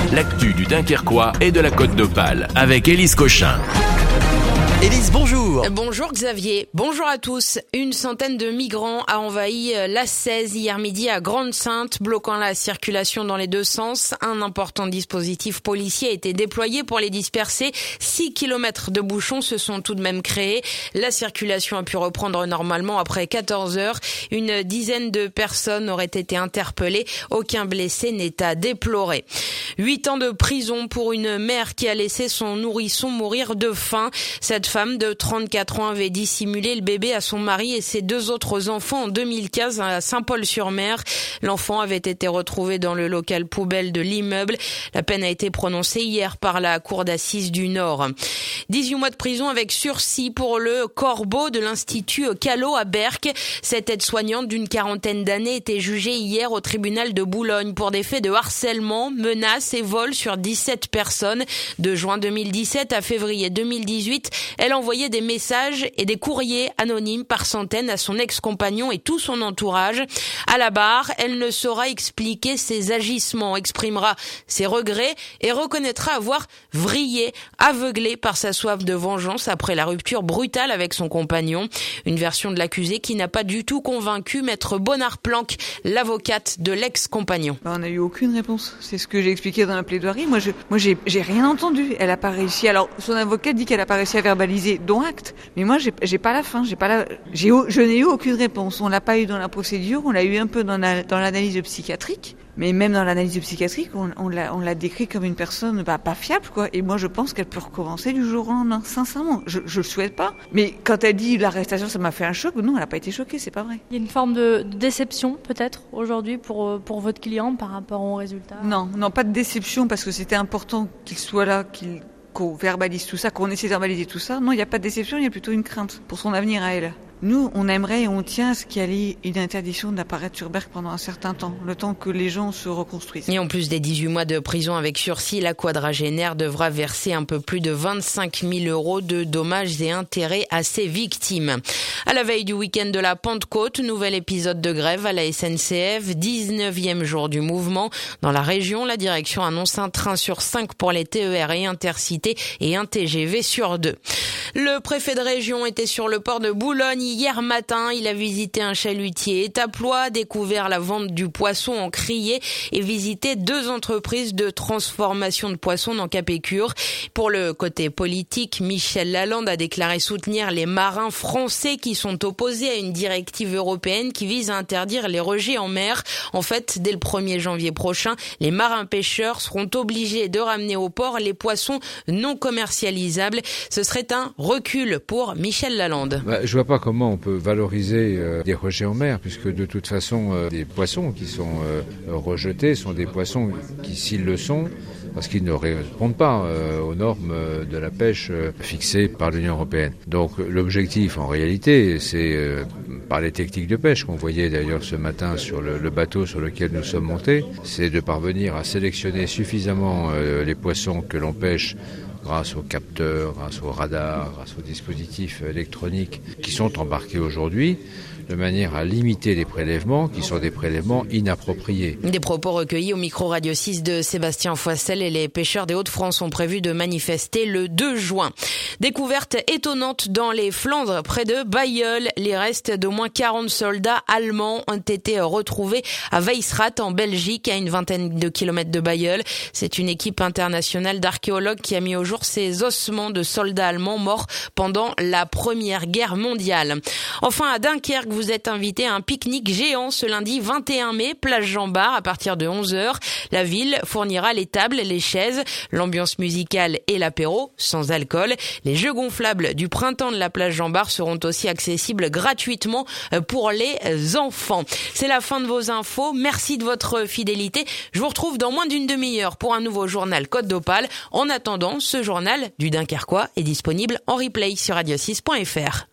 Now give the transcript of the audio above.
l'actu du Dunkerquois et de la Côte d'Opale avec Élise Cochin. Élise, bonjour. Bonjour Xavier, bonjour à tous. Une centaine de migrants a envahi l'A16 hier midi à Grande-Synthe, bloquant la circulation dans les deux sens. Un important dispositif policier a été déployé pour les disperser. 6 km de bouchons se sont tout de même créés. La circulation a pu reprendre normalement après 14 heures. Une dizaine de personnes auraient été interpellées. Aucun blessé n'est à déplorer. 8 ans de prison pour une mère qui a laissé son nourrisson mourir de faim. Cette femme de 34 ans avait dissimulé le bébé à son mari et ses 2 autres enfants en 2015 à Saint-Paul-sur-Mer. L'enfant avait été retrouvé dans le local poubelle de l'immeuble. La peine a été prononcée hier par la cour d'assises du Nord. 18 mois de prison avec sursis pour le corbeau de l'Institut Callot à Berck. Cette aide-soignante d'une quarantaine d'années était jugée hier au tribunal de Boulogne pour des faits de harcèlement, menaces et vol sur 17 personnes. De juin 2017 à février 2018, elle envoyait des messages et des courriers anonymes par centaines à son ex-compagnon et tout son entourage. À la barre, elle ne saura expliquer ses agissements, exprimera ses regrets et reconnaîtra avoir vrillé, aveuglé par sa soif de vengeance après la rupture brutale avec son compagnon. Une version de l'accusé qui n'a pas du tout convaincu Maître Bonnard-Planck, l'avocate de l'ex-compagnon. On n'a eu aucune réponse. C'est ce que j'ai expliqué dans la plaidoirie. Moi, j'ai rien entendu. Elle a pas réussi. Alors, son avocate dit qu'elle a pas réussi à verbaliser, dont acte. Mais moi, j'ai pas la fin. Je n'ai eu aucune réponse. On l'a pas eu dans la procédure. On l'a eu un peu dans l'analyse psychiatrique. Mais même dans l'analyse psychiatrique, on l'a décrit comme une personne pas fiable, quoi. Et moi, je pense qu'elle peut recommencer du jour au lendemain. Sincèrement, je le souhaite pas. Mais quand elle dit l'arrestation, ça m'a fait un choc. Non, elle a pas été choquée, c'est pas vrai. Il y a une forme de déception, peut-être, aujourd'hui, pour votre client par rapport aux résultats? Non, pas de déception, parce que c'était important qu'il soit là, qu'on verbalise tout ça, qu'on essaie de verbaliser tout ça. Non, il n'y a pas de déception, il y a plutôt une crainte pour son avenir à elle. Nous, on aimerait et on tient à ce qu'il y ait une interdiction d'apparaître sur Berck pendant un certain temps, le temps que les gens se reconstruisent. Et en plus des 18 mois de prison avec sursis, la quadragénaire devra verser un peu plus de 25 000 € de dommages et intérêts à ses victimes. À la veille du week-end de la Pentecôte, nouvel épisode de grève à la SNCF, 19e jour du mouvement. Dans la région, la direction annonce un train sur 5 pour les TER et Intercités et un TGV sur 2. Le préfet de région était sur le port de Boulogne hier matin. Il a visité un chalutier étaplois, découvert la vente du poisson en criée et visité 2 entreprises de transformation de poissons dans Capécure. Pour le côté politique, Michel Lalande a déclaré soutenir les marins français qui sont opposés à une directive européenne qui vise à interdire les rejets en mer. En fait, dès le 1er janvier prochain, les marins pêcheurs seront obligés de ramener au port les poissons non commercialisables. Ce serait un recul pour Michel Lalande. Je vois pas comment on peut valoriser des rejets en mer, puisque de toute façon, des poissons qui sont rejetés sont des poissons qui, s'ils le sont, parce qu'ils ne répondent pas aux normes de la pêche fixées par l'Union européenne. Donc l'objectif, en réalité, c'est par les techniques de pêche qu'on voyait d'ailleurs ce matin sur le bateau sur lequel nous sommes montés, c'est de parvenir à sélectionner suffisamment les poissons que l'on pêche grâce aux capteurs, grâce aux radars, grâce aux dispositifs électroniques qui sont embarqués aujourd'hui, de manière à limiter les prélèvements qui sont des prélèvements inappropriés. Des propos recueillis au micro Radio 6 de Sébastien Foissel et les pêcheurs des Hauts-de-France ont prévu de manifester le 2 juin. Découverte étonnante dans les Flandres, près de Bailleul. Les restes d'au moins 40 soldats allemands ont été retrouvés à Weisrath en Belgique, à une vingtaine de kilomètres de Bailleul. C'est une équipe internationale d'archéologues qui a mis au jour ces ossements de soldats allemands morts pendant la Première Guerre mondiale. Enfin, à Dunkerque, vous êtes invité à un pique-nique géant ce lundi 21 mai, plage Jean-Bart, à partir de 11h. La ville fournira les tables, les chaises, l'ambiance musicale et l'apéro, sans alcool. Les jeux gonflables du printemps de la plage Jean-Bart seront aussi accessibles gratuitement pour les enfants. C'est la fin de vos infos. Merci de votre fidélité. Je vous retrouve dans moins d'une demi-heure pour un nouveau journal Côte d'Opale. En attendant, ce journal du Dunkerquois est disponible en replay sur radio6.fr.